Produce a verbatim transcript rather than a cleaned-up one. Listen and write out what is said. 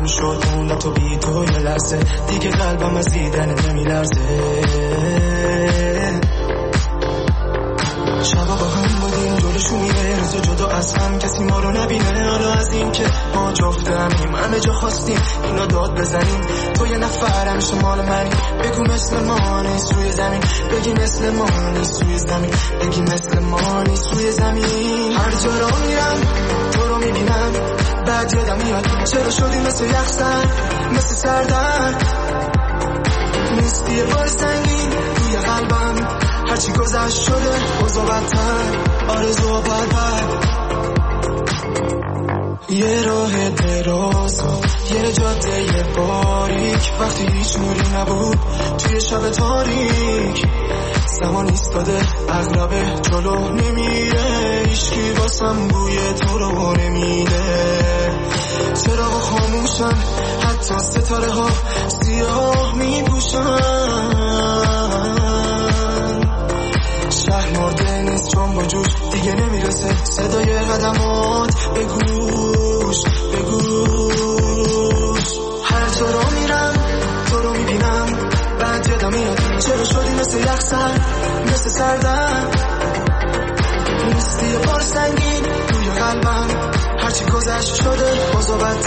تموم شد موندم تو بی تو یه لحظه دیگه قلبم از دیدن نمیلرزه شبا با هم بودیم جلوشو میره روز جدا از هم کسی ما رو نبینه حالا از این که ما جفت همیم همه جا خواستیم اینو داد بزنیم تو یه نفر همیشه مال منی بگو مثل ما نیست روی زمین بگی مثل ما نیست روی زمین بگی مثل ما نیست روی زمین هر جا را میرم تو رو میبینم بعد یادم میاد چرا شدی مثل یخزن مثل سردن نیستی یه بار سنگین توی قلبم هرچی گذشت شده اوضاع بدتر آرزو بد بد یه راه دراز و یه جاده یه باریک وقتی هیچ نوری نبود توی شب تاریک زمان ایستاده اغلبه جلو نمیره هیچکی واسم بوی تو رو نمیده چراغ خاموشن حتی ستاره ها سیاه میپوشن شهر مرده نیست چون با جوش دیگه نمیرسه صدای قدمات بگوش بگوش هر جا را میرم تو رو میبینم بعد یادم میاد چرا شدی مثل یخزن مثل سردن نیستی یه بار سنگین روی قلبم هرچی گذشت شده